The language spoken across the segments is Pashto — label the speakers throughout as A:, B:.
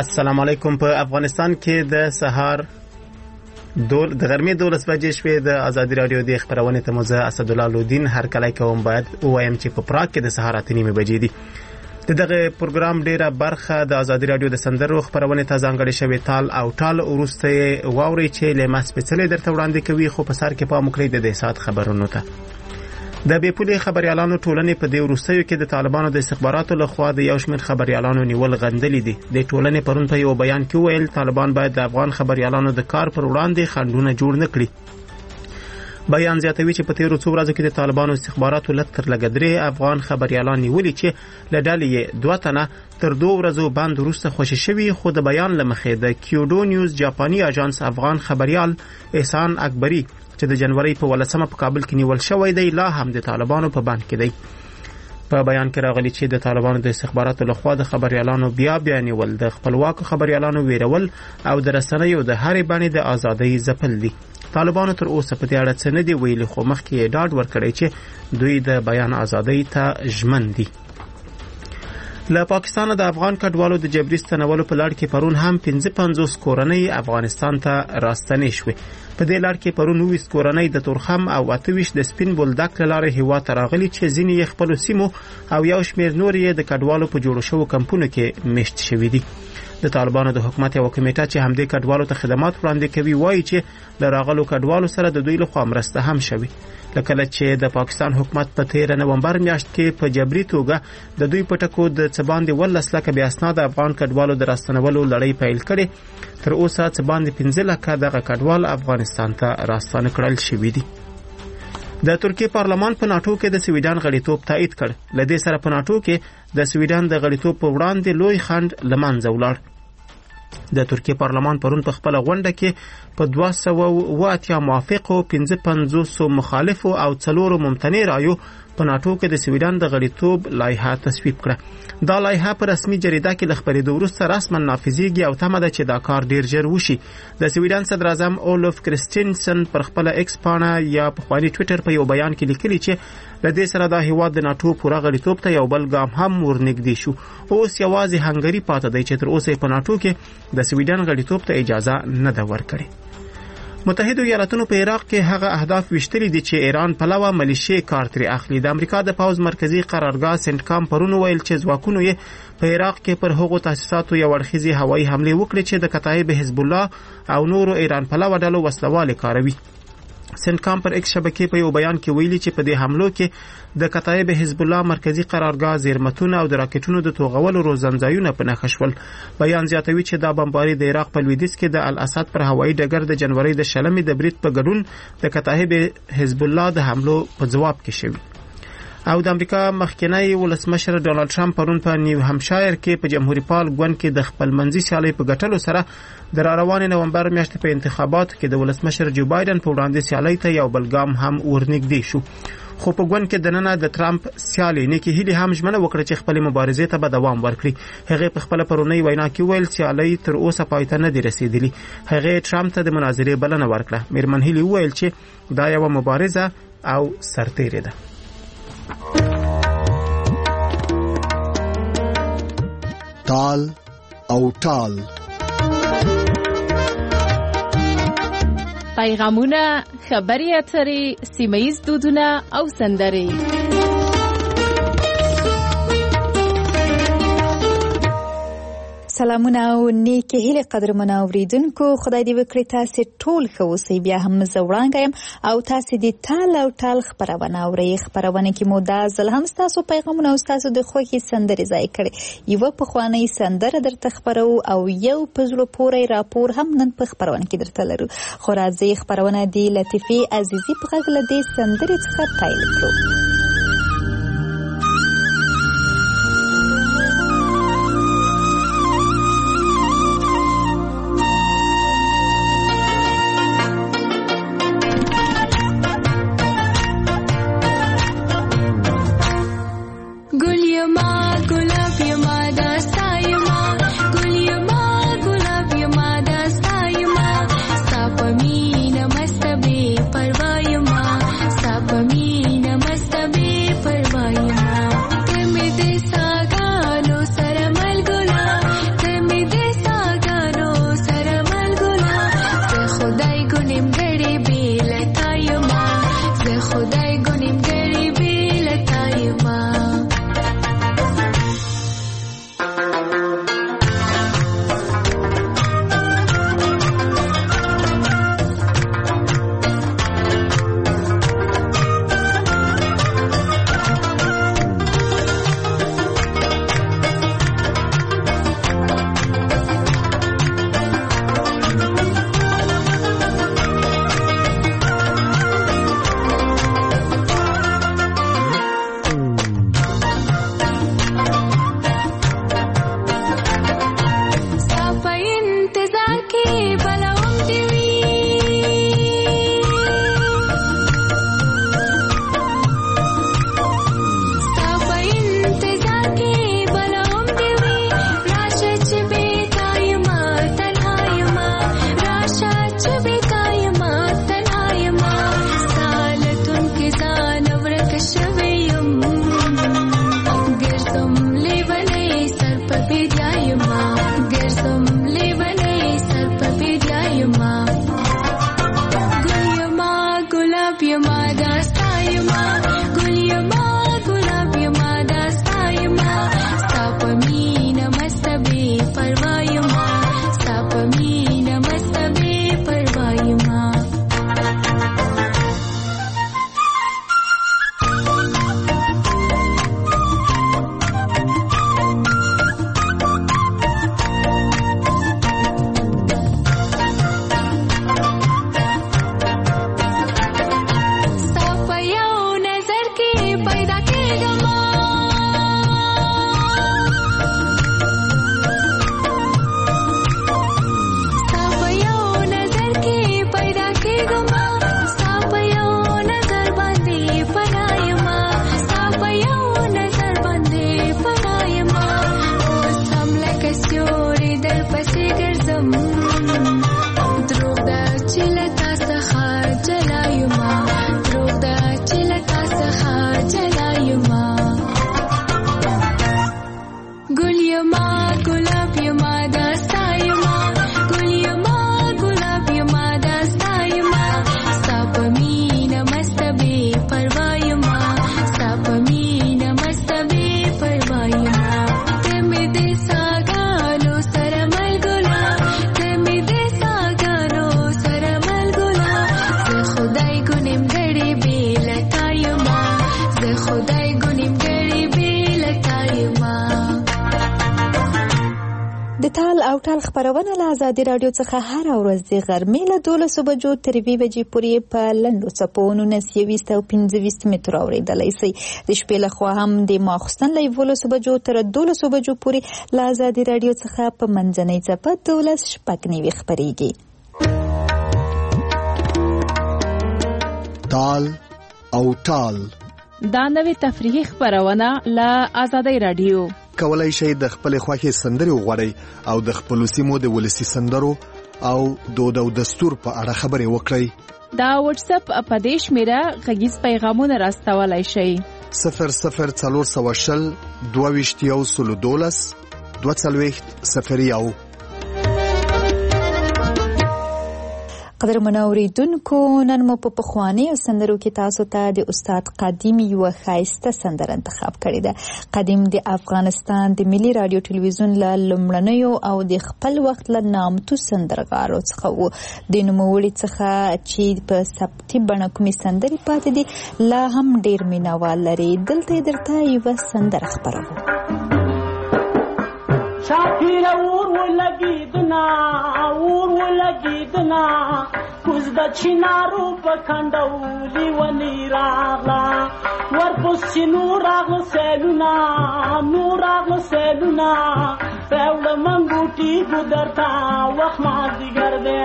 A: السلام علیکم. په افغانستان کې د سهار د غرمې 12 بجې شوې. د ازادي رادیو د خبرونه ته مزه اسدالله لودین هر کله کوم باید وایم چې په پراګ کې د سهار 8:30 بجې دي. دغه پروګرام ډیره برخه د ازادي رادیو د سندرو خبرونه ته ځانګړې شوی تال او ټال ورسته واوري چې لمس سپیشل درته وړاندې کوي. خو په سر کې پام وکړئ د سات خبرونو ته. د بیپولي خبريالانو ټولنې په دې وروستیو کې د طالبانو د استخباراتو لخوا د یو شمېر خبريالانو نیول غندلې دي. د ټولنې پرون په یو بیان کې ویل طالبان باید د افغان خبريالانو د کار پر وړاندې خنډونه جوړ نه کړي. بیان زیاتوي چې په تیرو څو ورځو کې د طالبانو استخباراتو لکتر لګدري افغان خبريالان نیولې چې لډالې 2 تنه تر 2 ورځو باندې وروسته خوشی شوی. خو د بیان لمخې د کیوډو نیوز جاپاني اژانس افغان خبريال احسان اکبری چې د جنوري په 18 په کابل کې نیول شوی دی لا هم د طالبانو په بند کې دی. په بیان کې راغلی چې د طالبانو د استخباراتو لخوا د خبريالانو بیا نیول د خپلواک خبريالانو ویرول او د رسنیو د هرې باندې د ازادۍ ځپل دي. طالبانو تر اوسه په دې اړه څه نه دی ویلي، خو مخکې ډاډ ورکړی چې دوی د بیان ازادۍ ته ژمن دي. له پاکستان د افغان کډوالو د جبري ستنولو په لړ کې پرون هم 55 کورنۍ افغانستان ته راستنې شوې. په دې لړ کې پرون 20 کورنۍ د تورخم او 28 د سپین بولدک لاره هوا ته راغلي چې ځینې خپل سیمو او یو شمېر نور یې د کډوالو په جوړو شوو کمپونو کې میشت شوي دي. د طالبانو د حکومت یو کمیټه چې همدې کډوالو ته خدمات وړاندې کوي وایي چې د راغلو کډوالو سره د دوی لخوا مرسته هم شوي. لکه چې د پاکستان حکومت په 13 نومبر میاشت کې په جبري توګه د دوی په ټکو د څباندې 10 لکه بیا اسناد افغان کډوالو د راستنولو لړۍ پیل کړي. تر اوسه څباندې 15 لکه دغه کډوال افغانستان ته راستانه کړل شوي دي. د ترکیه پارلمان په ناتو کې د سویډن غړیتوب تایید کړ. لدې سره په ناتو کې د سویډن د غړیتوب په وړاندې لوی خنډ لمنځه ولاړ. د ترکیه پارلمان پرون په خپل غونډه کې په 280 موافقو 55 مخالفو او 4 ممتنع رایو په ناتو کې د سویډن د غړیتوب لایحه تصویب کړه. دا لایحه په رسمي جریده کې لخبرېدو وروسته رسما نافذیږي او تمه ده چې دا کار ډیر ژر وشي. د سویډن صدر اعظم اولف کرستینسن پر خپل ایکس پاڼه یا په خپل ټوئیټر په یو بیان کې لیکلي چې لدې سره د هیواد د ناتو پوره غړیتوب ته یو بل ګام هم ورنږدې شو. اوس یوازې هنګری پاتې دی چې تر اوسه په ناتو کې د سویډن غړیتوب ته اجازه نه ده ورکړې. متحده ایالاتونو په عراق کې هغه اهداف وشتري دي چې ایران په لوا ملیشي کار تر اخلي. د امریکا د پاوز مرکزی قرارګاه سنت کام پرونو ویل چې ځواکونو یې په عراق کې پر هغو تاسیساتو یو اړخیزي هوایي حمله وکړي چې د کتایب حزب الله او نورو ایران په لوا ډلو وسلواله کاروي. سنت کام پر ایکس شبکې په یو بیان کې ویلي چې په دې حملو کې د کتایب حزب الله مرکزی قرارګاه زیرمتونه او د راکټونو د توغولو روزنځایونه په نښه شول. بیان زیاتوي چې دا بمباري د عراق په لویدیځ کې د الاسد پر هوایي ډګر د جنوري د 16 د برید په ګډون د کتایب حزب الله د حملو په جواب کې شوی. او د امریکا مخکنی ولسمشر ډونالد ټرمپ پرون په نیو همشایر کې په جمهوریت پال ګوند کې د خپل منځي سیالي په ګټلو سره د روانې نومبر میاشتې په انتخاباتو کې د ولسمشر جو بایدن په وړاندې سیالي ته یو بلګام هم ورنږدې شو. خو په ګوند کې دننه د ټرمپ سیالي نیکی هیلي هم ژمنه وکړه چې خپل مبارزې ته به دوام ورکړي. هغه په خپل پرونی وینا کې ویل سیالي تر اوسه پای ته نه دی رسیدلی. هغه ټرمپ ته د مناظرې بلنه ورکړه. میرمن هیلي ویل چې دا یو مبارزه او سرتیری ده.
B: تال او ټال
C: پیغامونه، خبري اترې، سیمه‌ییز دودونه او سندرې.
D: سلامونه او نیکه هیله قدرمنه اوریدونکو، خدای دې وکړي تاسو ټول ښه اوسئ. بیا هم زه وړاندې یم او تاسو دې تال او ټال خبرونه اورئ. خبرونه کې مو دا ځل هم تاسو پیغامونه او تاسو د خوښي سندرې ځای کړي. یو پخوانی سندره درته خبرو او یو په زړه پورې راپور هم نن په خبرونه کې درته لرو. خو راځي خبرونه دی لطیفه عزیزی په غږ له دې سندرې څخه پیل کړو.
E: Namaste. इंतजार के बलवम दिवी
D: خبرونه له آزادي رادیو څخه هر ورځ د غرمې له 12 بجو تر 2 بجې پورې په لنډو څپو 19 او 25 متر اورېدلی شئ. د شپې له خوا هم د ماخوستن له 11 بجو تر 12 بجو پورې له آزادي رادیو څخه په منځنۍ څپه 12:09 خپرېږي.
B: تال او ټال
C: دا نوې تفریحي خبرونه له آزادي رادیو.
B: کولای شئ د خپل خوښي سندرې وغواړئ او د خپل سیمو د ولسی سندرو او دود او دستور په اړه خبرې وکړئ.
C: دا واتس اپ په دې شمیره غږیز پیغامونه راستولای شئ.
B: 00420 22 22
D: قدرمنو اوریدونکو، نن مو په پخوانیو سندرو کې تاسو ته د استاد قدیم یو ښایسته سندره انتخاب کړې ده. قدیم د افغانستان د ملي رادیو ټلویزیون له لومړنیو او د خپل وخت له نامتو سندرغاړو څخه و. د نوموړي څخه چې په ثبتي بڼه کومې سندرې پاتې دي لا هم ډېر مینوال لري. دلته درته یوه سندره خپروو.
F: شاکر اور ولګیدنا کوز د چینارو په کندولي ونی راغلا ورپسې نور راغله سیلونه راوړه منګوټي ګودرتا وخت مازدیګر دی.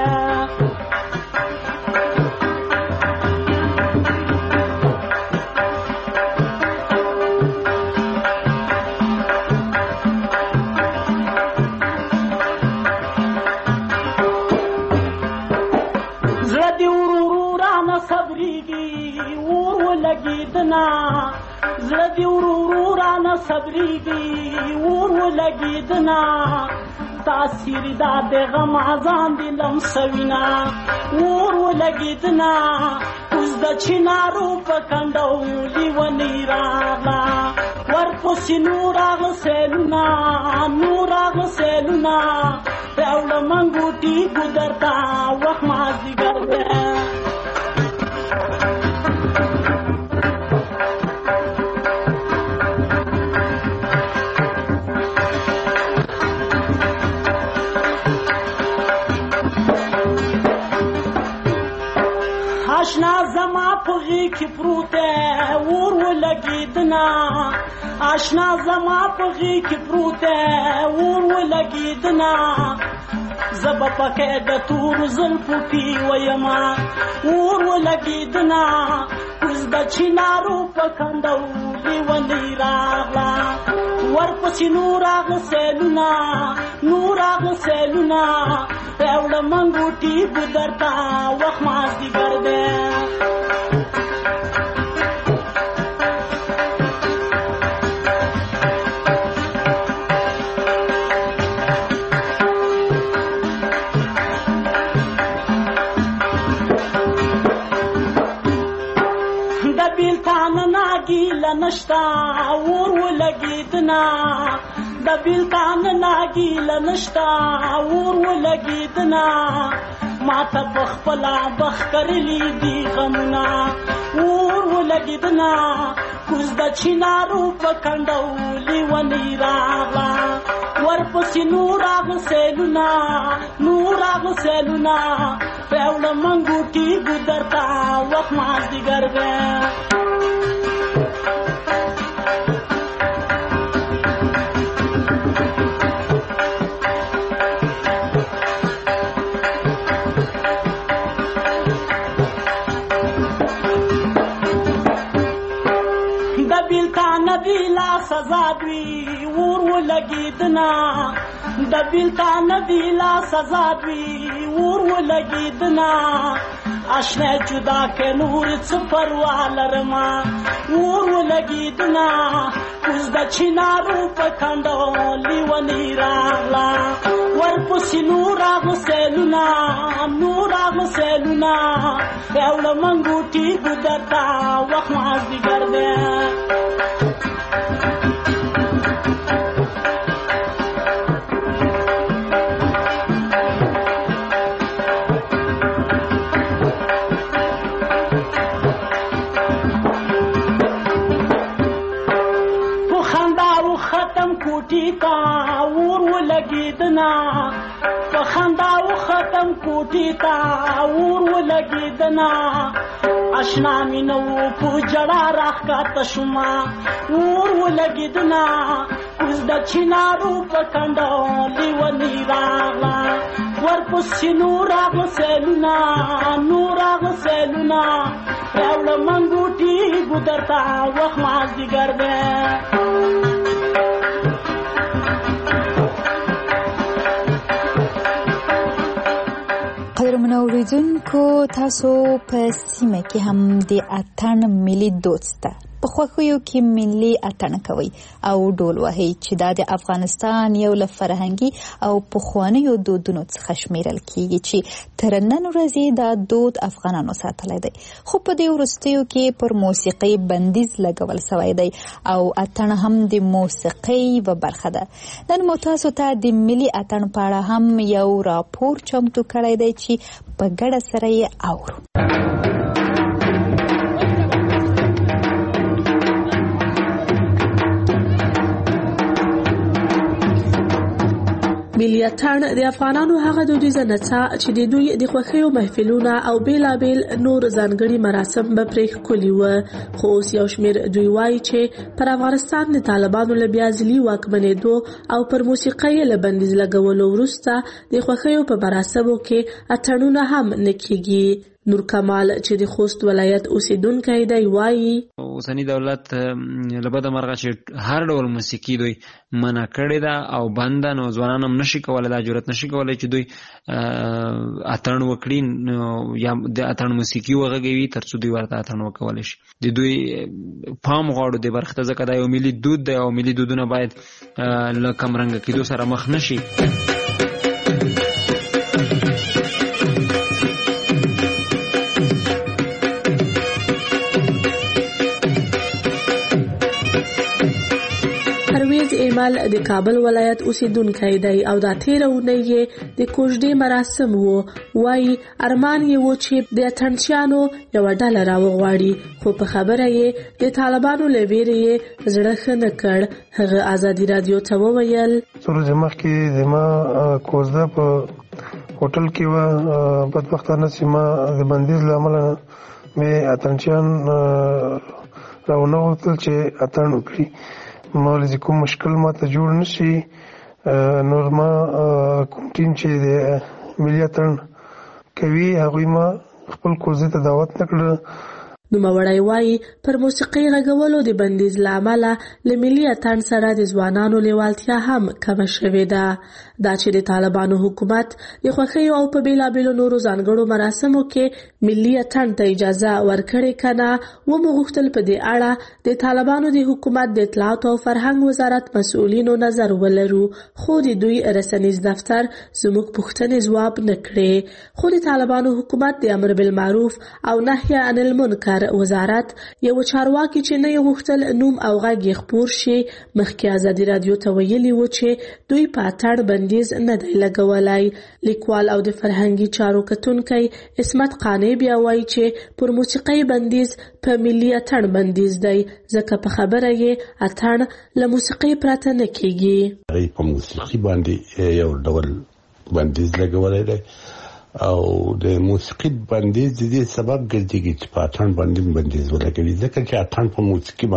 F: زړه دی ورو رانه صبرېږي اور ولګېدنا تاثیر دا د غم اذان دی لمسوینا اور ولګېدنا اوس د چینارو په کنډولي ونې راغله ورپسې نور راغله سیلونه راوړه منګوټي ګودرتا وخت مازدیګر دی. آشنا زما په غېږ کې پروت دی اور ولګېدنا آشنا زما په غېږ کې پروت دی اور ولګېدنا زبا پکې د تور زلفو پی ویما ور ولګیدنا کوز د چینارو په کندو لیونی راغلا ورپسې نور اغسلونا راوړه منګوټي ګدرتا وخت مازدیګر دی نشتا ور ولګیدنا د بیلتان ناګیل نشتا ور ولګیدنا ما ته بخپلا بخ کرلی دی غمنا ور ولګیدنا کوز د چینارو په کندو لیونی راغلا ورپسې نور اغسلونا راوړه منګوټي ګدرتا وخت مازدیګر دی سزا دوی ور ولګیدنا د بیلتان دی لا سزا دوی ور ولګیدنا آشنا جدا کې نور څه پروا لرما ور ولګیدنا کوز د چینارو په کندو لیونی راغلا ورپسې نور اغسلونا راوړه منګوټي ګدرتا وخت مازدیګر دی ختم کوټی تا ور ولګیدنا آشنا مینو په جړا راخاته شوما ور ولګیدنا کوز د چینارو په کندو لیونی راغلا ورپسې نور اغسلونا راوړه منګوټي ګدرتا وخت مازدیګر دی
D: قدرمنو اوریدونکو تاسو په سیمه کې هم د اتن ملي دود شته په خوښیو کې ملي اتن کوي او ډول وهي چې د افغانستان یو له فرهنګي او پخوانیو دودونو څخه شمیرل کیږي چې تر نن ورځې دا دود افغانانو ساتلی دی خو په دې وروستیو کې پر موسیقي بندیز لګول شوی دی او اتن هم د موسیقي و برخه ده نن مو تاسو ته د ملي اتن په اړه هم یو راپور چمتو کړی دی چې په ګډه سره یې اورو
G: ملي اتن د افغانانو هغه دودیزه نڅا چې د دوی د خوښیو محفلونه او بیلابیل نور ځانګړي مراسم به پرې ښکلي وو خو اوس یو شمېر دوی وایي چې پر افغانستان د طالبانو له بیا ځلي واکمنېدو او پر موسیقۍ له بندیز لګولو وروسته د خوښیو په مراسمو کې اتڼونه هم نه کېږي نور کمال چې د خوست ولایت اوسیدونکی دی وایي
H: اوسنی دولت لبد مرغه چې هر ډول موسیقي دوی منع کړې ده او بند نو ځوانان هم نشي کولای دا جرأت نشي کولای چې دوی اتڼ وکړي یا د اتڼ موسیقي وغږوي ترڅو دوی ورته اتڼ وکولای شي د دوی پام غواړو د برخه ځکه دا یو ملي دود دی او ملي دودونه باید له کمرنګ کېدو سره مخ نشي ایمال د کابل ولایت اوسیدونکی دی او دا تیرونه یې د کوژدې مراسم وو وایي ارمان یې و چې د اتڼچیانو یو ډله راوغواړي خو په خبره یې د طالبانو له ویرې یې زړه ښه نه کړ هغه ازادي رادیو ته وویل
I: څو ورځې مخکې زما کوژده په هوټل کې وه بدبختانه چې ما د بندیز له امله مې اتڼچیان راونه غوښتل چې اتڼ وکړي مولوی کوم مشکل ماته جوړ نشي نور ما کوم ټیم چې د ملي اتڼ کوي هغوی ما خپل کوزې ته دعوت نه کړل.
G: نوموړی وایي پر موسیقۍ غږولو د بندیز له امله له ملي اتڼ سره د ځوانانو لیوالتیا هم کمه شوې ده. دا چې د طالبانو حکومت د خوښیو او په بېلابېلو نورو ځانګړو مراسمو کې ملي اتڼ ته اجازه ورکړې که نه، ومو غوښتل په دې اړه د طالبانو د حکومت د اطلاعاتو او فرهنګ وزارت مسؤلینو نظر ولرو، خو د دوی رسنیز دفتر زموږ پوښتنې ځواب نه کړې. خو د طالبانو حکومت د امر بالمعروف او نهی عن المنکر وزارت یو چارواکي چې نه یې غوښتل نوم او غږ یې خپور شي، مخکې ازادي راډیو ته ویلي و چې دوی په اتڼ بندیز نه دی لګولی. لیکوال او د فرهنګي چارو کتونکی عصمت قانع بیا وایي چې پر موسیقۍ بندیز په ملي اتڼ بندیز دی، ځکه په خبره یې اتڼ له موسیقۍ پرته نه کیږي.
J: په موسیقي باندې یو ډول بندیز لګولی دی او د موسیقي بندیز د دې سبب ګرځي چې په اتڼ باندې بندیز ولګوي، ځکه چې اتڼ په موسیقي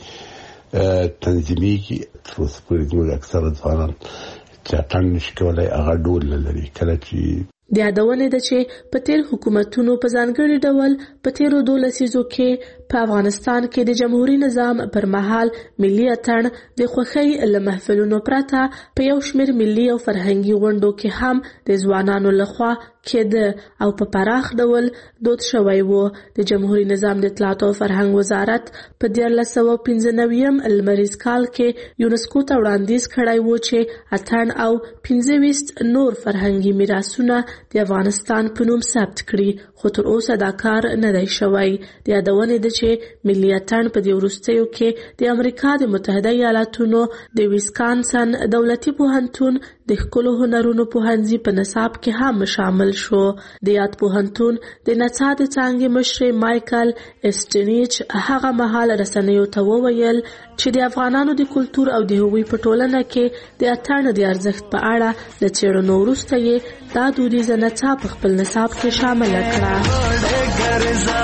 J: باندې تنظیمیږي. تر اوسه پورې زموږ اکثره ځوانان چې اتڼ نشي کولی هغه ډول نه لري. کله چې
G: د یادونې ده چې په تیر حکومتونو په ځانګړي ډول په تیرو 12 لسیزو کې په افغانستان کې د جمهوریت نظام پر مهال ملي اتڼ د خوښۍ له محفلونو پرته په یو شمېر ملي او فرهنګي غونډو کې هم د ځوانانو لخوا کېده او په پراخ ډول دود شوی و. د جمهوریت نظام د اطلاعات او فرهنګ وزارت په 1995 لمریز کال کې یونسکو ته وړاندیز کړی و چې اتڼ او 25 نور فرهنګي میراثونه د افغانستان په نوم ثبت کړي، خو تر اوسه دا کار نه دی شوی. د یادونې ده چې ملي اتڼ په دې وروستیو کې د امریکا د متحده ایالاتونو د ویسکانسن دولتي پوهنتون د ښکلو هنرونو پوهنځي په نصاب کې هم شامل شو. د یاد پوهنتون د نڅا د څانګې مشر مایکل اسټنیچ هغه مهال رسنیو ته وویل چې د افغانانو د کلتور او د هغوی په ټولنه کې د اتڼ د ارزښت په اړه له څېړنو وروسته یې دا دودیزه نڅا په خپل نصاب کې شامله کړه.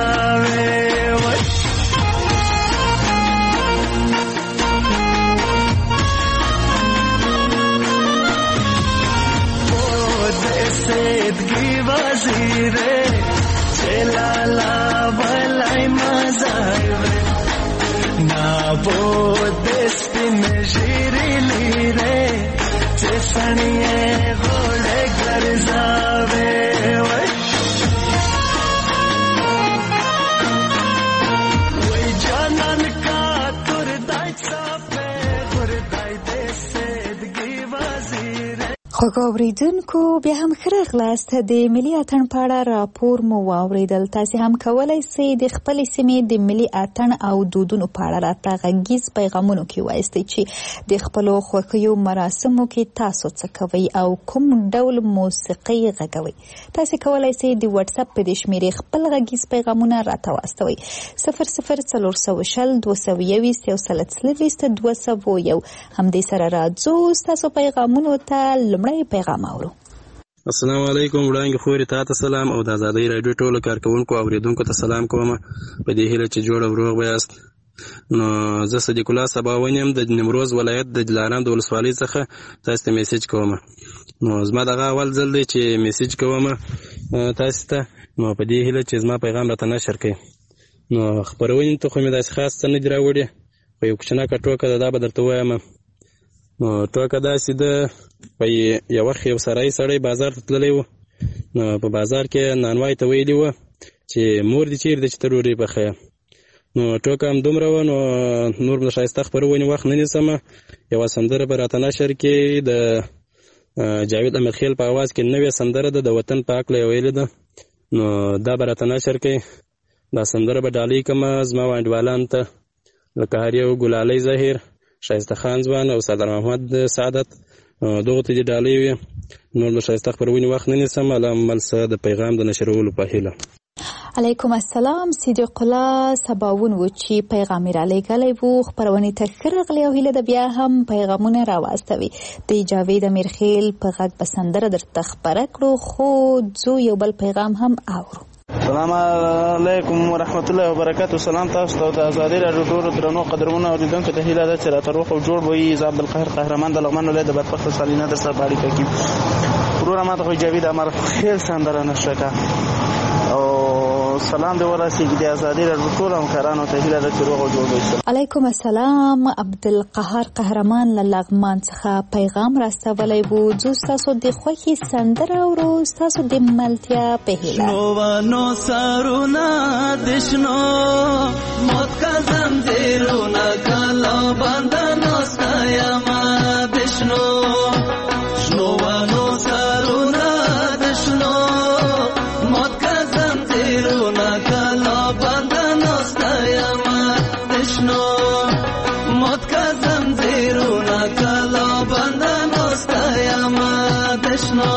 D: خوږو اوریدونکو بیا هم ښه راغلاست. د ملي اتڼ په اړه راپور مو واوریدل. تاسې هم کولی سئ د خپلې سیمې د ملي اتڼ او دودونو په اړه راته غږیز پیغامونو کې وایستئ چې د خپلو خوښیو مراسمو کې تاسو څه کوئ او کوم ډول موسیقۍ غږوئ. تاسې کولی سئ د واتساپ په دې شمېرې خپل غږیز پیغامونه راته واستوئ. 00420 221 123 201. همدې سره راځو ستاسو پیغامونو ته پیغام اورو.
K: السلام علیکم. وړاندې خوري تاسو سلام او د آزادۍ رادیو ټولو کارکونکو او اوریدونکو ته سلام کوم په دې هیله چې جوړ او روغ یاست. نو زه صدیق الله سباونیم د نیمروز ولایت د جلاران د ولسوالۍ څخه تاسو ته میسج کوم. نو زما دغه اول ځل دی چې میسج کوم تاسو ته، نو په دې هیله چې زما پیغام راته نشر کړئ. نو خبرونې ته خو مې داسې خاص څه نه دي راوړي، خو یو کوچنکه ټوکه ده، دا به درته وایم. نو ټوکه داسې ده، په یو وخت یو سړی بازار ته تللی و. نو په بازار کې نانوای ته ویلي و چې مور دې چیرې ده چې ته ډوډۍ پخوې. نو ټوکه هم دومره وه، نو نور د ښایسته خپرونې وخت نه نیسمه. یوه سندره به راته نشر کې د جاوید امیرخیل په اواز کې نوې سندره ده، د وطن په هکله یې ویلې ده. نو دا به راته نشر کې. دا سندره به ډالۍ کړمه زما وانډوالانو ته، لکه هر یو ګلالۍ ظاهر، شایسته خان ځوان او سردار محمد سعادت. دغه ته دې ډالۍ وي. نور د ښایسته خپرونې وخت نه نیسم، الامل څه د پیغام د نشرولو په هیله.
D: علیکم السلام. صدیق الله سباون و چې پیغام را لېږلی و. خپرونې ته ښه راغلی او هیله ده بیا هم پیغامونه راواستوي. د جاوید امیرخیل په غږ به سندره درته خپره کړو، خو ځو یو بل پیغام هم اورو.
L: السلام علیکم ورحمت الله وبرکاتہ. سلام تاسو ته د ازادي راډیو ټولو درنو قدرمنو اوریدونکو ته هیله ده چې راته روغ او جوړ وي. زه عبدالقاهر قهرمان د لغمان ولایت د بدبخته سالینه در سره په اړیکه کې وروره ماته خو جاوید امر خیر سندره نشته کا او سلام دی ورسیږي د ازادي راډیو ټولو همکارانو ته هیله ده چې روغ او جوړ وي.
D: علیکم السلام. عبدالقاهر قهرمان له لغمان څخه پیغام راستولی و. زه ستاسو د خوښې سندره اورو ستاسو د ملتیا په هیله.
M: نو سرونه د شنو موت کا زنجیرونه کلا بندنو ستایما د شنو شنو سرونه د شنو موت کا زنجیرونه کلا بندنو ستایما د شنو موت کا زنجیرونه کلا بندنو ستایما د شنو.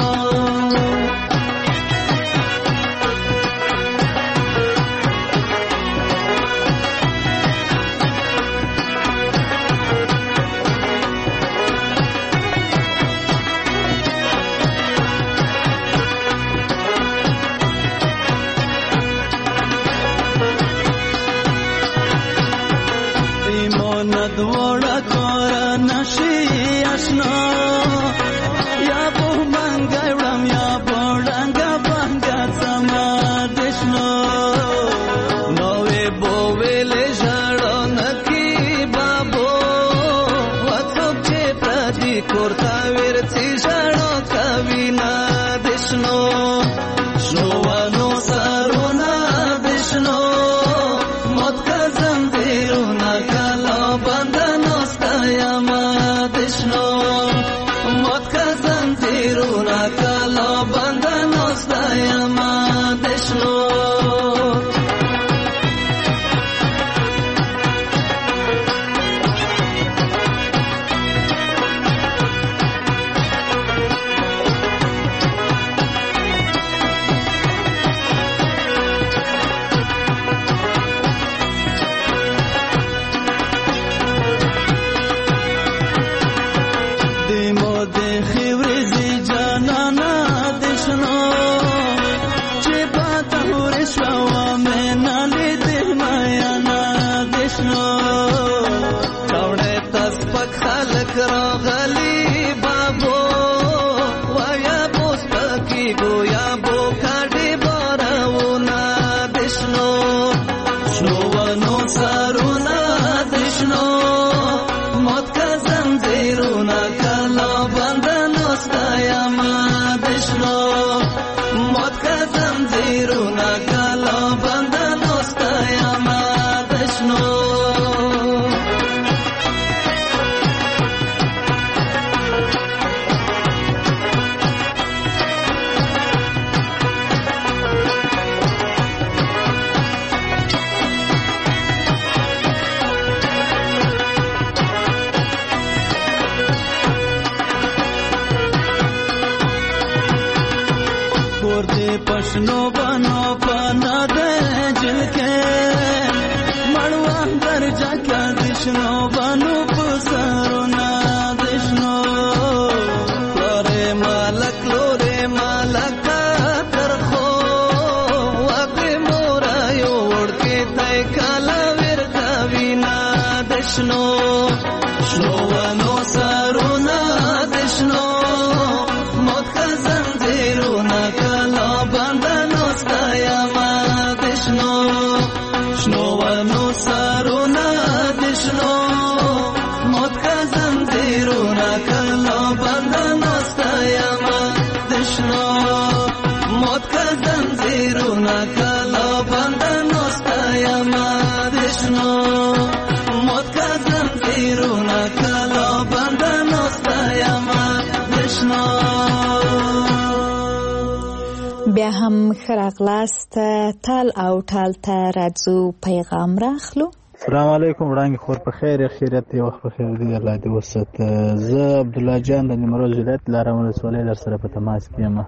D: بیا هم خراغلاست تال او تال ته راځو پیغام راخلو.
N: السلام علیکم وړاندې خور په خیر خیریت دی وخت په خیر دی الله دې وسات. زه عبدالله جان د نیمروز ولایت لارم ولسوالۍ در سره په تماس کې یم.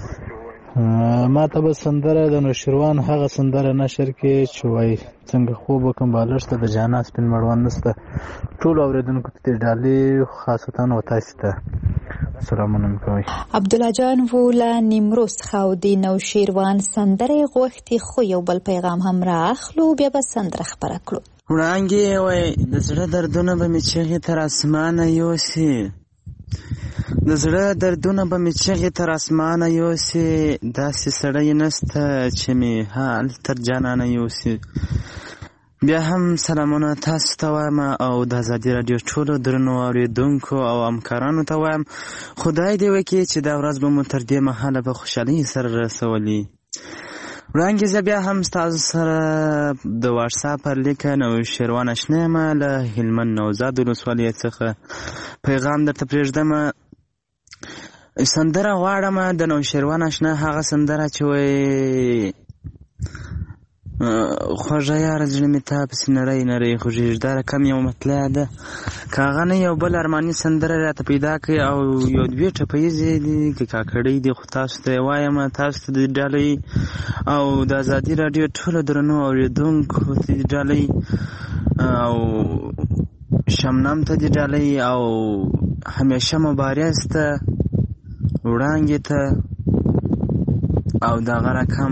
N: ما ته به سندره د نوشیروان هغه سندره نشر کې چې وایي څنګه خوب وکم بالښت د جانان سپین مړوند نسته. ټولو اورېدونکو ته ډالۍ خاصتاً و تاسو ته سلامونه کوي.
D: عبدالله جان ولا نیمروز خو د نوشیروان سندره غوښتي خو یو بل پیغام هم راخلو بیا به سندره خبره کړو.
O: وړانګې وای د زړه دردونه به مې چغې تر اسمانه یوسي، د زړه دردونه به مې چغې تر اسمانه یوسي، داسې سړی نسته چې مې حال تر جانانه یوسي. بیا هم سلامونه تاسو ته وایم او د ازادي راډیو ټولو درنو اورېدونکو او همکارانو ته وایم خدای دې وکړي چې دا ورځ به مو تر دې مهاله په خوشحالۍ سره رسولي. وړاندې زه بیا هم ستاسو سره د واټساپ پر لیکه نوشیروان اشنا یم له هلمند نوزاد ولسوالۍ څخه پیغام درته پرېږدم. سندره غواړم د نوشیروان اشنا هغه سندره چې وایي خوږه یاره زړه مې تا پسې نری نری خوږېږي، دا رقم یو مطلع ده. که هغه نه یو بل ارماني سندره راته پیدا کړي او یو دوې ټپیزې دي که کاکړۍ دي خو تاسو ته یې وایم، تاسو ته د ډالۍ او د ازادي راډیو ټولو درنو اورېدونکو ته د ډالۍ او شمنام ته د ډالۍ او همیشه مبارز ته وړانګې ته او دغه رقم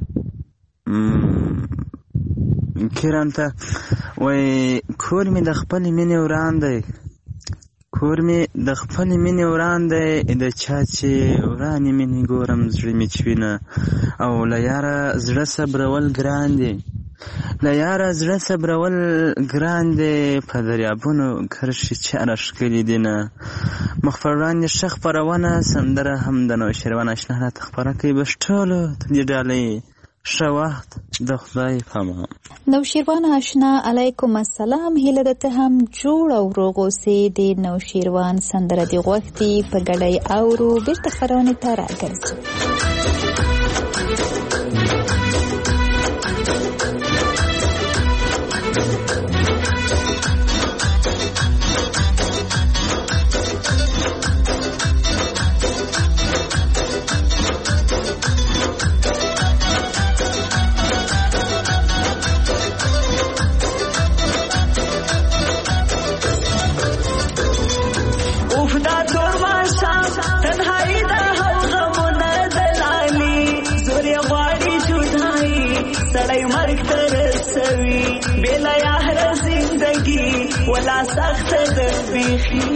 O: کرن ته وای کور مې د خپلې مینې وران دی، کور مې د خپلې مینې وران دی، د چا چې ورانې مینې ګورم زړه مې چوینه او له یاره زړه صبرول ګران دی، له یاره زړه صبرول ګران دی، په دریابونو کرښې چاره ښکلي دي نه. مخ پر وړاندې ښه خپرونه سندره هم د نوشیروان اشنا راته خپره کوي. بس ټولو ته دې ډالۍ ښه وخت د خدای پامان.
D: نوشیروان اشنا علیکم السلام، هیله ده ته هم جوړ او روغ اوسې. د نوشیروان سندره دې غوښتي په ګډۍ اورو، بیرته خپرونې ته راګرځو.
F: ولا سخت در بیخی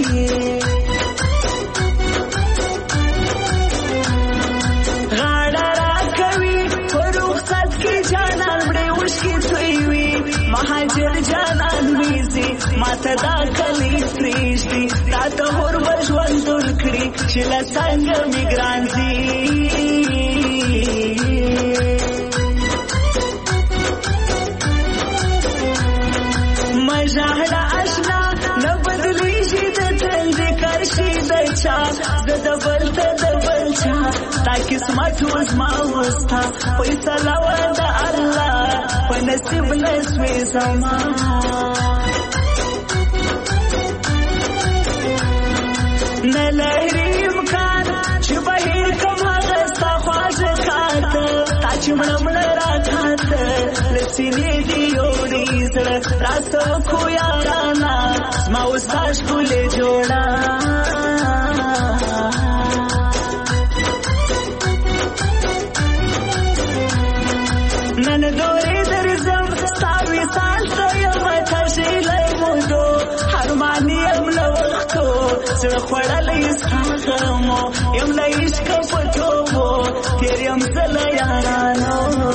F: غاړه را کوي په رخصت کې جانان وړې وشکې تویوي مهاجر جانان ویزي ماته دا کلی پرېږدي تا ته هور به ژوندون کړي چې له څنګه مې ګران دي. مژاړه اشنا نه بدلیږي د تل ذکر شي د چا زه د بل ته د بل چا تا قسمت وزما وستا فیصله وه د الله په نصیب نسوې زما. نه لري امکان چې بهیر کم هغه ستا خواږه کاته تا چې مړه مړه راکاته له سینې دې یوړې زړه راسه کو یارانا زما اوس تا ښکلې جوړه. نن دورې درځم ستا وصال ته یمه تږې له مودو حرمان یم له وختو زړه خوړلی ستا غمو یم له عشقه په توبو تېر یم زه له یارانو.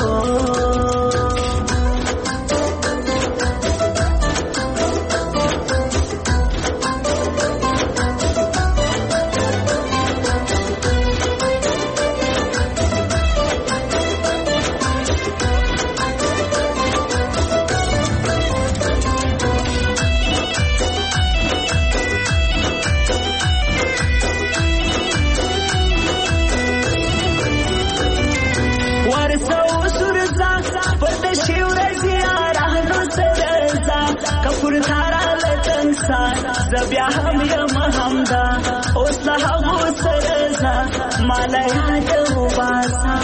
F: بیا هم یم همدا اوس له هغو سره ځه ما له یاده وباسه.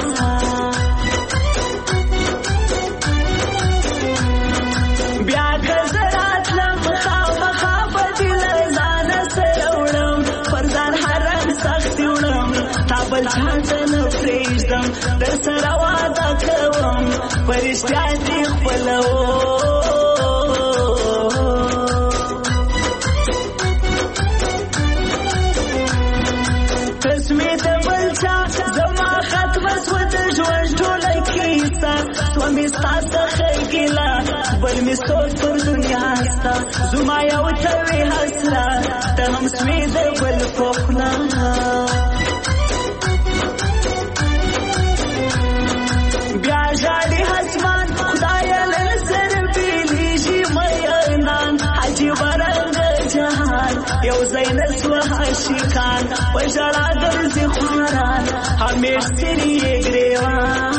F: بیا که زه راتلم خامخا به دې له ځانه سره وړم پر ځان حرم در سره واده کوم پرشتیا دې خپلوم قسمې د بل چا زما ختمه سوه د ژوند ټوله کیسه سوه مې ستا څخه ګیله بل مې څوک پر دنیا سته زما یو ته وې حسره ته هم سوې د بل په خوله بیا ژاړي اسمان خدایه له سره بېلېږي مینان عجیبه رنګه جهان یو ځای نه سوه عاشقان په ژړا ګرځي خواران همیش سري یې ګرېوان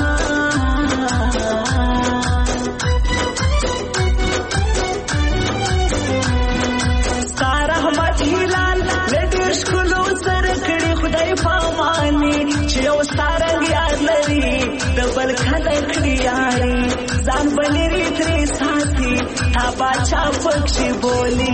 F: ستا رحمت هلال له ډېر ښکلو سره کړي خدای پاماني چې یو ستا رنګ یاد لري د بل کله کړي یاري ځان به لرې ترې ساتي تا باچا پکښې بولي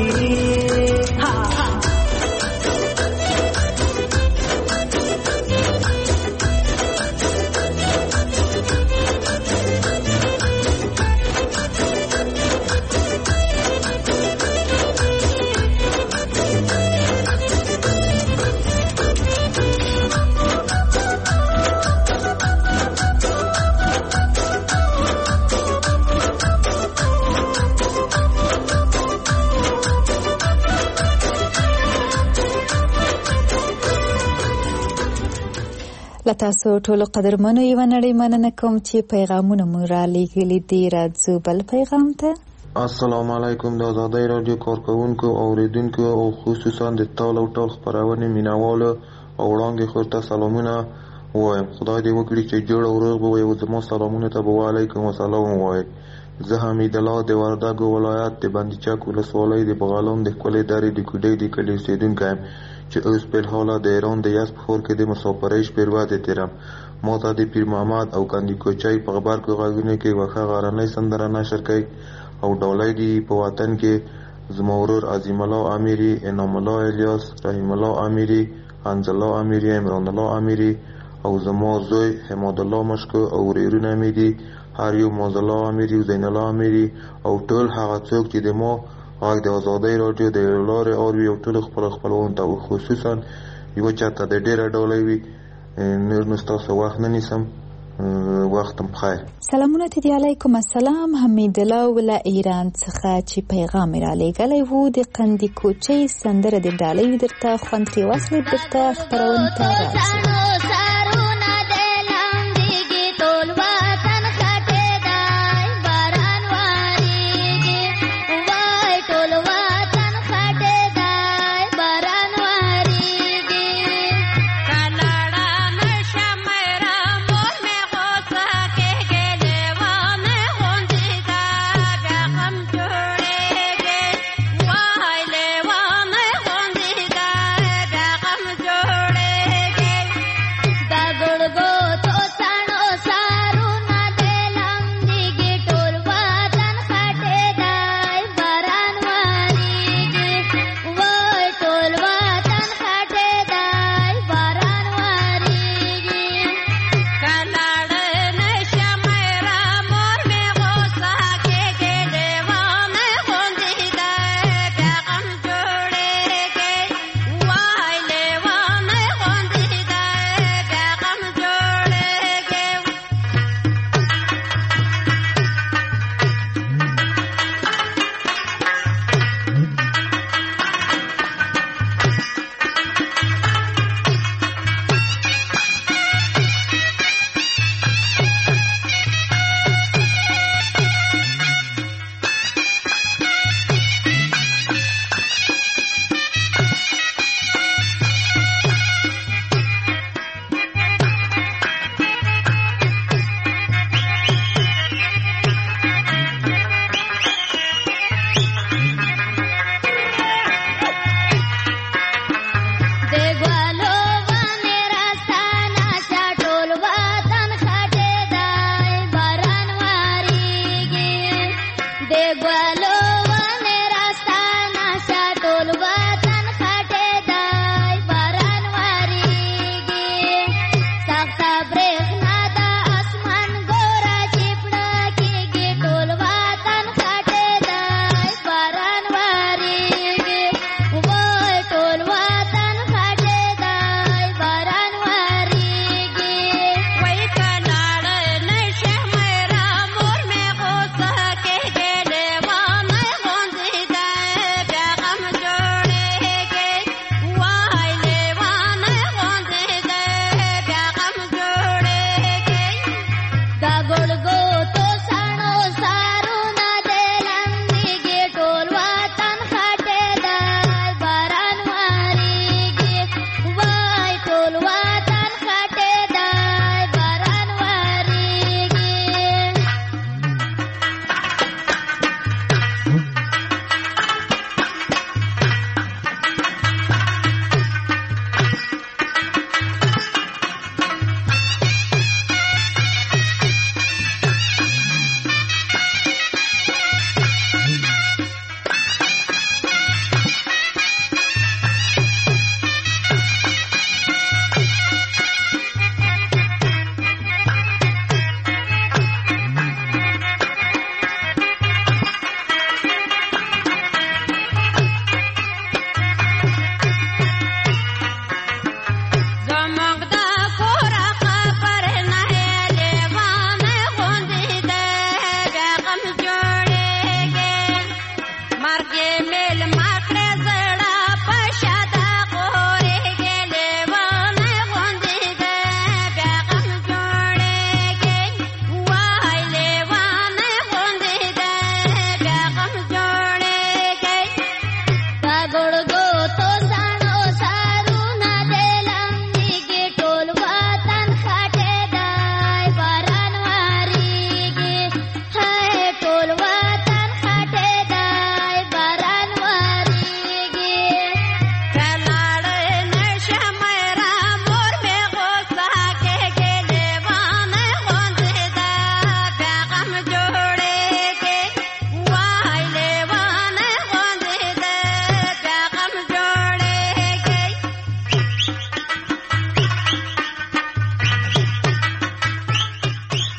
D: لتاسو ټولو قدرمنو یو نړۍ مننه کوم چې پیغامونه مو را لېږلي دي راځو بل پیغام ته
P: السلام علیکم د آزادۍ راډیو کارکوونکو اوریدونکو او خصوصا د ټول او ټول خپرونې مینوالو او وړاندې خور ته سلامونه وایم خدای دې وکړي چې جوړ او روغ به وي او زما سلامونه ته به وعلیکم السلام وایي زه حمید الله د وردګو ولایت د بندیچک ولسوالۍ د بغلان د ښکلې درې د کوډۍ د کلي اوسېدونکی یم چې اوس فلحاله د ایران د یزد په ښار کې د مسافرۍ شپې ورځې تېرم ما ته د پیر محمد او کندي کوچۍ په غبرګو غږونو کې یوه ښه غرنۍ سندره نشر کوي او ډالۍ دي په وطن کې زما ورور عظیم الله امیري انعام الله الیاس رحیم الله امیري حمز الله امیري عمران الله امیري او زما زوی حماد الله مشکو او ورورونه مې دي هر یو معاذ الله امیري زین الله امیري او ټول هغه څوک چې د ما غږ د آزادۍ راډیو د لارې اوري او ټولو خپلوانو ته خصوصا یوه چاته د ډېره ډالۍ وي نور نو ستاسو وخت نه نیسم وختم بخیر
D: سلامونه ته دی علیکم السلام حمید الله له ایران څخه چې پیغام را لېږلی و د قندي کوچۍ سندره د ډالۍ درته خوند ترې واخلئ درته خپرونې ته راځي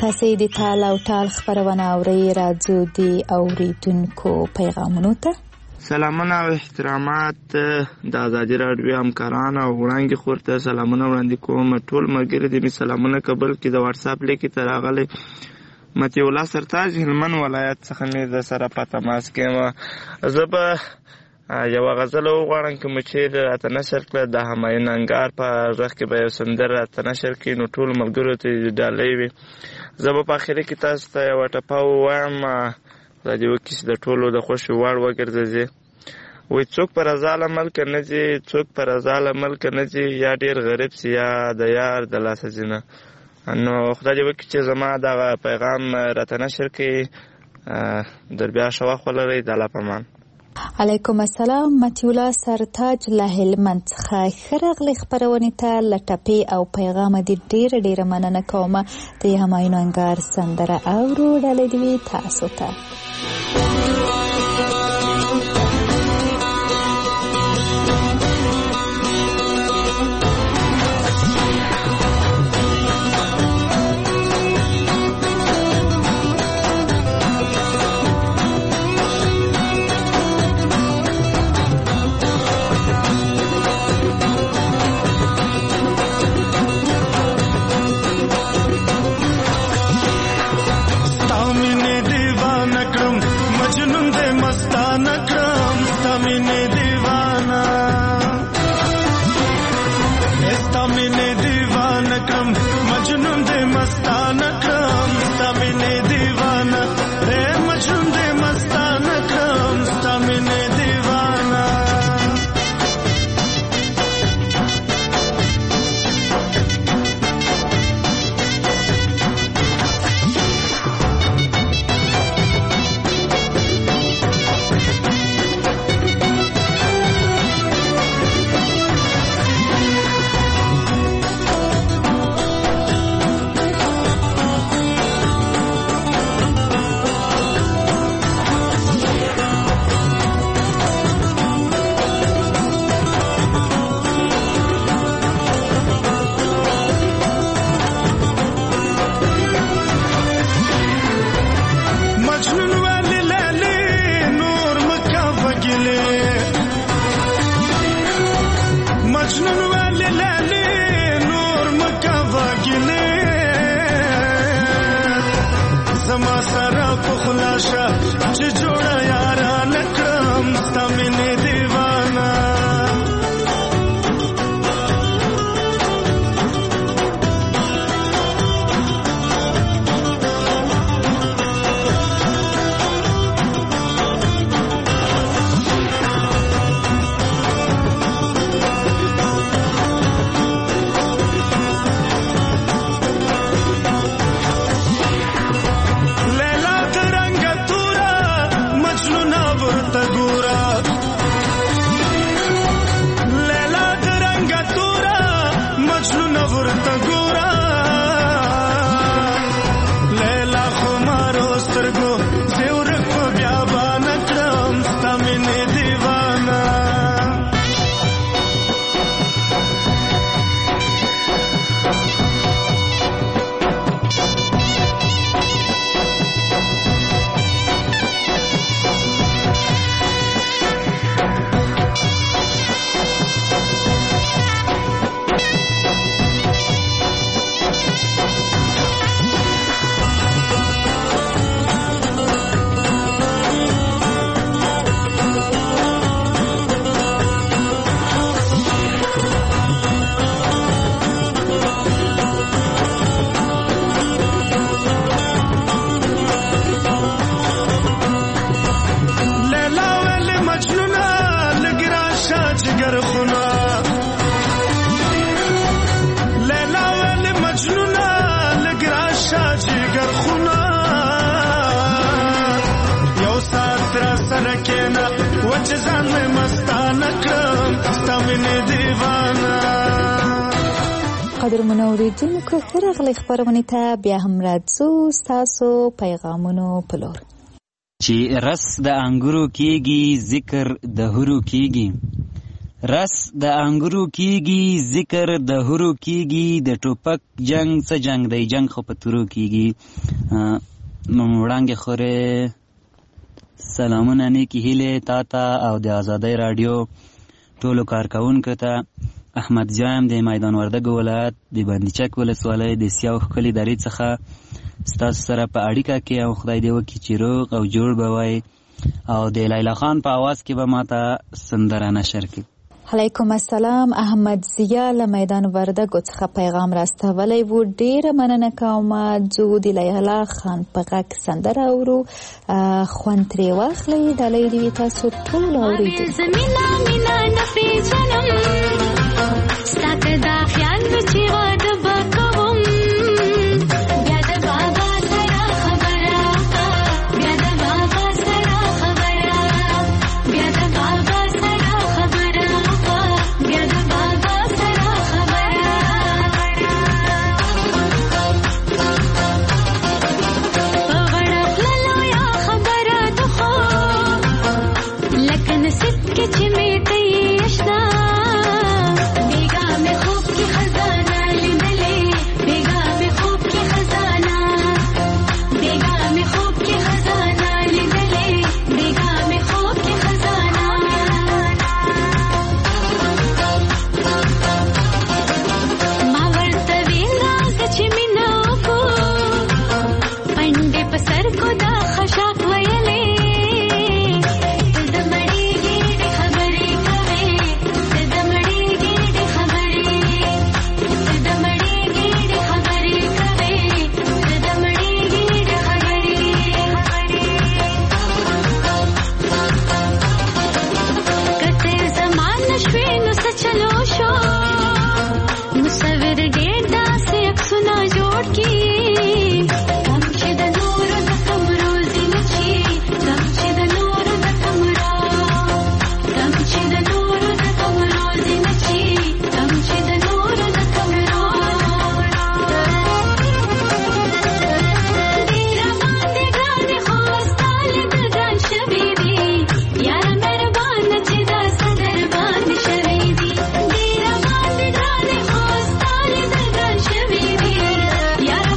D: تاسې د تال او ټال خپرونه اورئ. راځو د اوریدونکو پیغامونو ته.
L: سلامونه او احترامات د ازادي راډیو همکارانو او وړاندې خور ته سلامونه وړاندې کوم. ټول ملګري دې مې سلامونه قبول کړي. د واتساپ لیکې ته راغلی مطیع الله سرتاج هلمند ولایت څخه مې د سره په تماس کې یم. زه به یوه غزل وغواړم که مو چې راته نشر کړه د همایون انګار په غږ کې به یو سندره راته نشر کړي نو ټولو ملګرو ته ډالۍ وي. زه به په اخري کې تاسو ته یوه ټپه ووایم دا دې وکړي چې د ټولو د خوښې وړ وګرځي. وایي څوک په رضا له ملکه نه ځي، څوک په رضا له ملکه نه ځي، یا ډېر غریب سي یا د یار د لاسه ځي نه. نو خدای دې وکړي چې زما دغه پیغام راته نشر کړي. در بیا ښه وخت ولرئ. د الله په امان.
D: علیکم السلام. مطیع الله سرتاج له هلمند څخه ښه راغلی خپرونې ته. له ټپې او پیغامه دې ډېره مننه کوم. د همایون انګار سندره اورو. ډالۍ دې وي تاسو ته. قدرمنو اوریدونکو ښه راغلی خپرونې ته. بیا هم راځو ستاسو پیغامونو په لور.
Q: چې رس د انګورو کېږي ذکر د هورو کېږي، رس د انګورو کیږي ذکر د هرو کیږي د ټوپک جنگ څه جنگ دی جنگ خو په تورو کیږي. وړانګې خورې سلامونه نیکی هیلې تا ته او د آزادۍ راډیو ټولو کارکوونکو ته. احمد جام د میدان وردګو ولایت د بندیچک ولسوالۍ د سیاو ښکلي درې څخه ستاسو سره په اړیکه کې او خدای دې وکړي چې روغ او جوړ به وای او د لیلا خان په आवाज کې به ماته سندره نشر کړي.
D: علیکم السلام. احمد ضیا له میدان وردګو څخه پیغام راستولی و. ډیره مننه کوم. زه د لیلا خان په غږ سندره اورو، خوند ترې واخلئ. ډالۍ دې تاسو ټول اورېدو.
E: Yeah.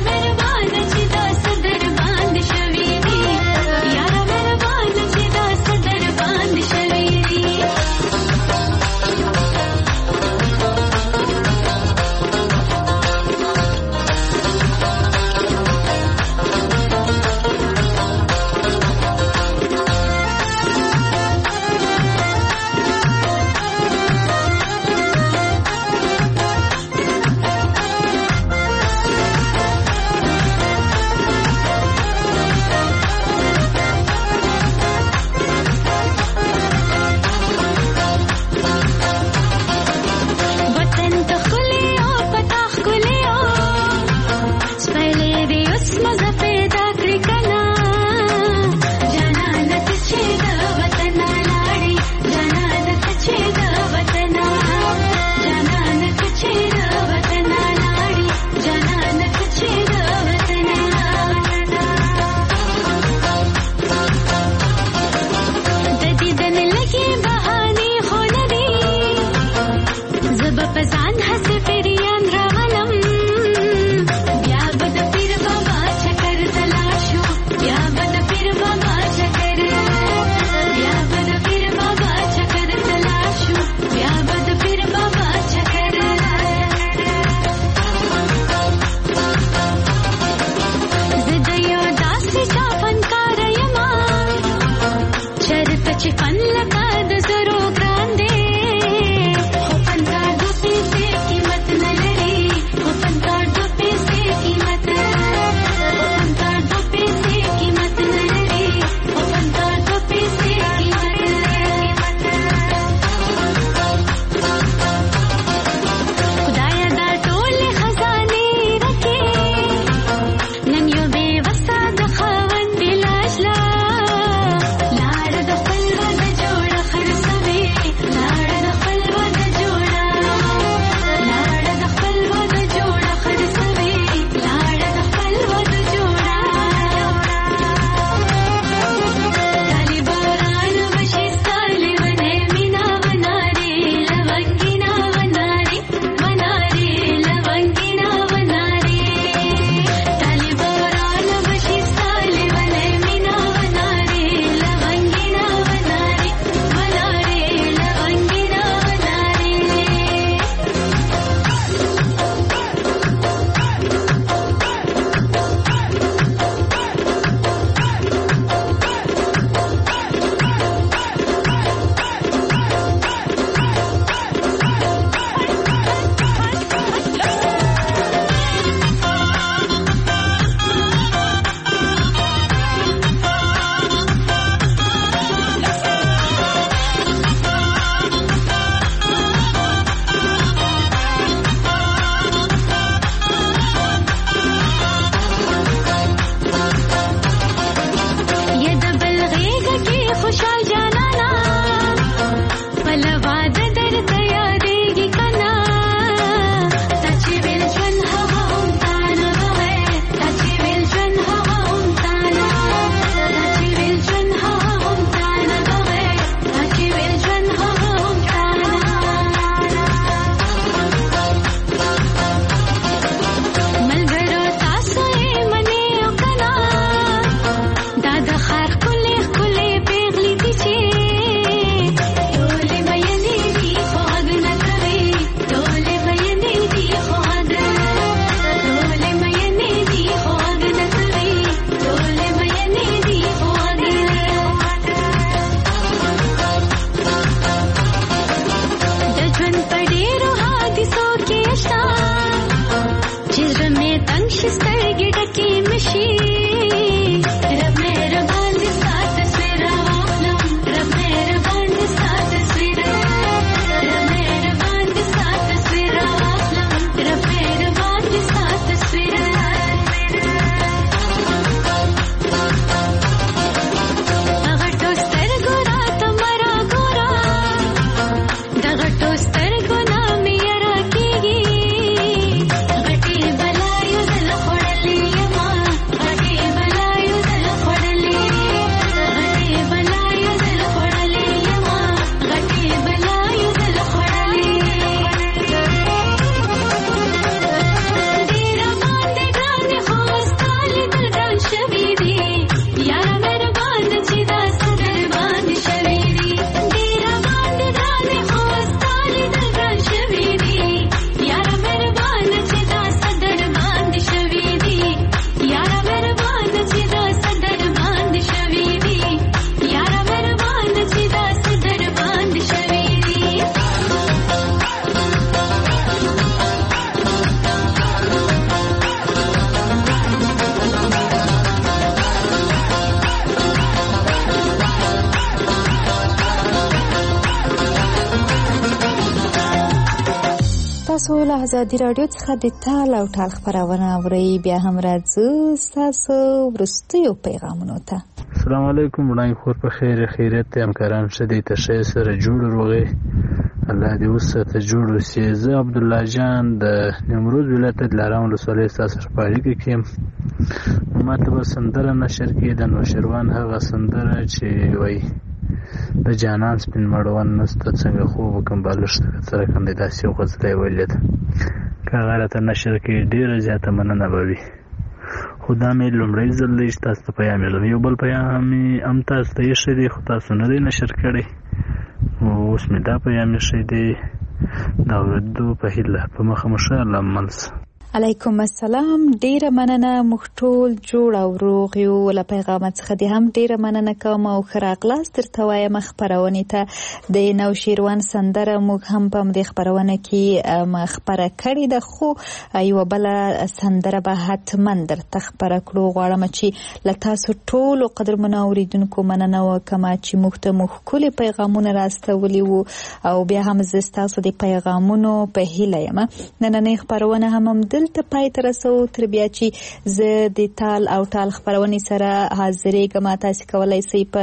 D: تاسو له ازادي رادیو څخه د تال او ټال خبرونه اورئ. بیا هم راځو تاسو ورستیو پیغامونو ته.
N: السلام علیکم وړاندې خور په خیر خیریت همکاران شدي ته شې سره جوړ روغي الله دې وسته جوړ وسې. زه عبد الله جان د نیمروز ولایت دلارام ولسوالۍ تاسو پاړی کې ما ته سندره نشر کې د نوشروان هغه سندره چې وای د جانان سپین مړوان نست څنګه خوب کوم بالښت سره کوم داسې غزلې ویلې کاغره ته نشر کې ډیره زیاته مننه بوي. خدا مې لومړی ځل لږ تاسو ته پیغام یو بل پیغام هم تاسو ته یې شری خو تاسو نه دی نشر کړی اوس مې دا پیغام شې دی دا ورته په هله په مخه مشه الله منس.
D: علیکم السلام. ډیره مننه موږ ټول جوړ او روغ یو. له پیغام څخه دې هم ډیره مننه کوم او خراغلاس درته وایم خبرونه ته د نوشیروان سندره موږ هم په دې خبرونه کې خبره کړې ده خو یو بل سندره به حتما درته خبره کړو. غواړم چې له تاسو ټول قدرمن اوریدونکو مننه وکم چې موږ ته کلی پیغامونه راستولي وو او بیا هم زه تاسو د پیغامونو په هیله یم. نن خبرونه هم دلته پای ته رسو تر بیا چې زه د تال او ټال خبرونې سره حاضرېږم. تاسو کولی شئ په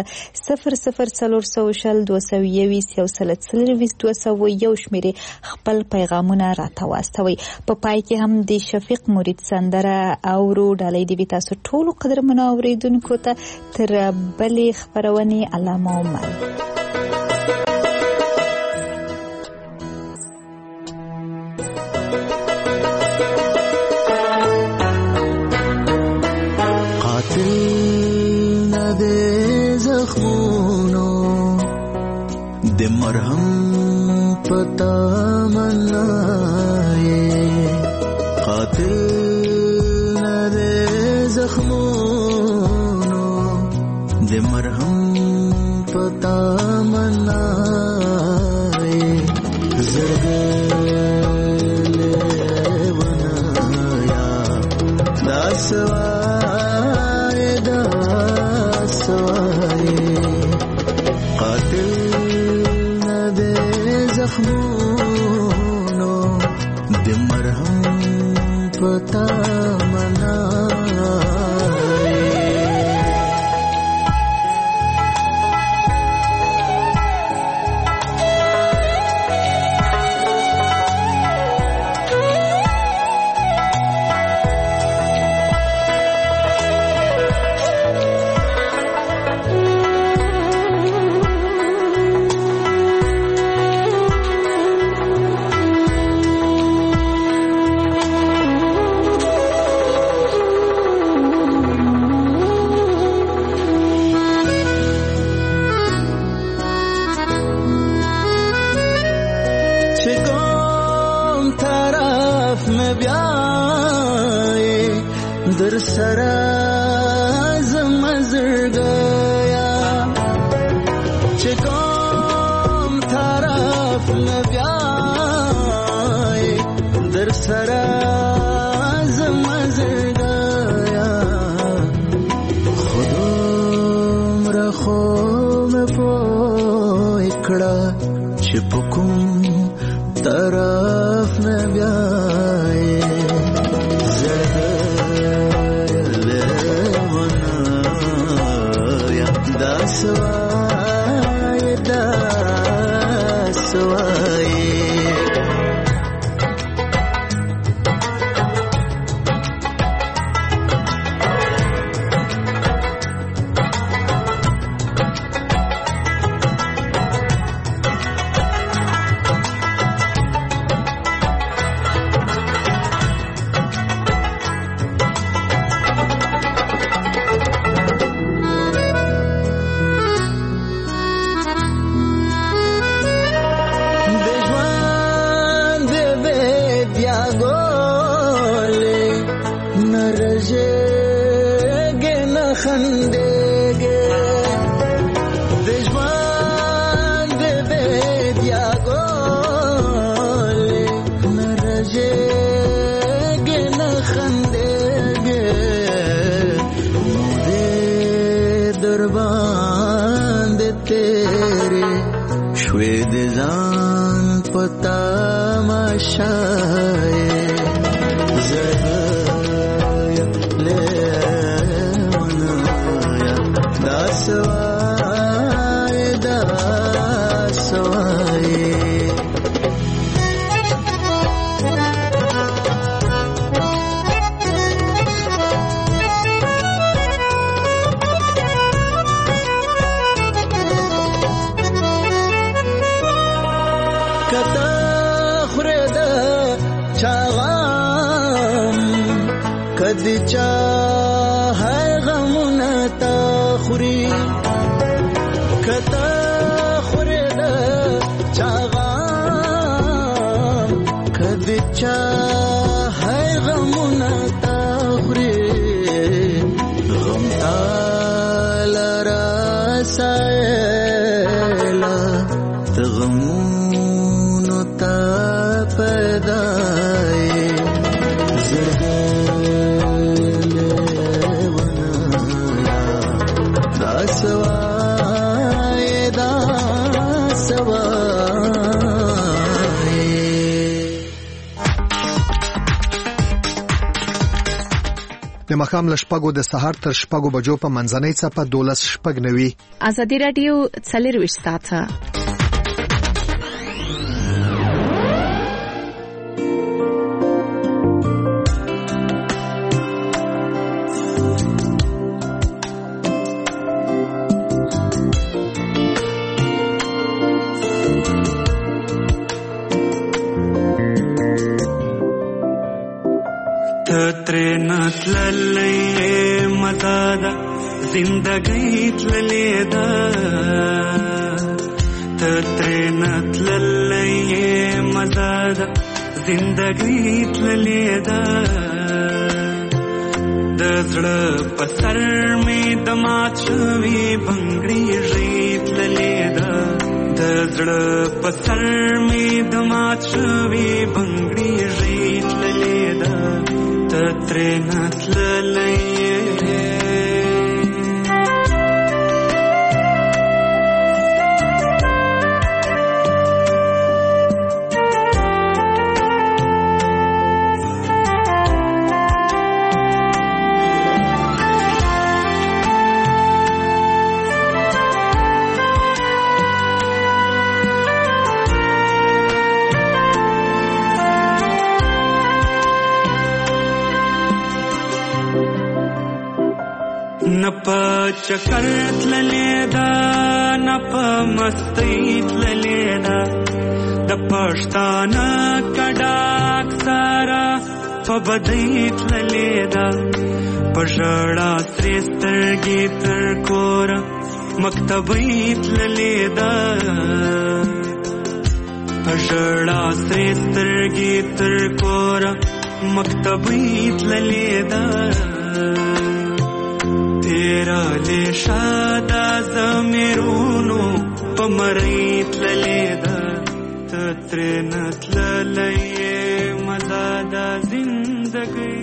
D: 004002222 شمیرې خپل پیغامونه راته واستوئ. په پای کې هم د شفیق مرید سندره اورو. ډالۍ دې وي تاسو ټولو قدرمنو اوریدونکو ته تر بلې خبرونې الله مو مل.
M: د مرهم پتا منائے قاتل نرے زخمونو د مرهم پتا منائے زرگلے ونایا داسوائے داسوائے قاتل زخمونو د مرهم پتا در سرا زمزر گیا چکم طرف نبیائے در سرا زمزر گیا خودم رخوم پوکڑا چپکم طرف نبیائے داسوائے داسوائے شوید زان پتا ماشا خوري کته خوري د چاغام کدی چا هاي غمونه تا خوري غم تالرا سایلا تغمونو تا پیدای
B: د مخام لشپګو د سهار تر شپګو بجو په منځنۍ څپه 12:09
C: ازادي رادیو 24 ساعته
R: تللې مزاده زندګۍ تللې ده تللې مزاده زندګۍ تللې ده د زړه په سر مې د مات شوي بنګړي تللې ده د زړه په سر مې د مات شوي بنګړي تللې ده ترنا تللې نپا چکر تللې دا نپا مستی تللې دا د پښتانه کډاک سارا په بدی تللې دا پژړا سترګې تر کور مکتبې تللې دا پژړا سترګې تر کور مکتبې تللې دا تیرا لے شادا زمیرونو پمریت للیدا تترنت للی مزادا زندگی